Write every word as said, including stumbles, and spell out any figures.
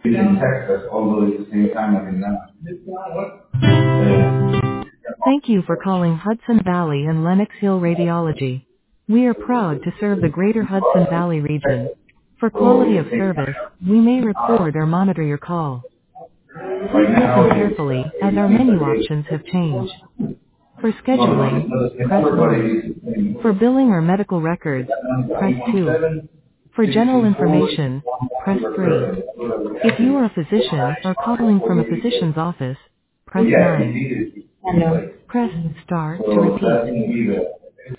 You can text us, although at the same time I can not. Uh, Thank you for calling Hudson Valley and Lenox Hill Radiology. We are proud to serve the greater Hudson Valley region. For so quality it of takes service, we may record or monitor your call. Please right now listen it's carefully, uh, as our menu options have changed. For no, no, scheduling, it's it's press everybody one. is the same. For billing or medical records, press two. For general information, press three. If you are a physician or calling from a physician's office, So press yeah, he nine. needed it. Press star to So repeat. that's gonna be the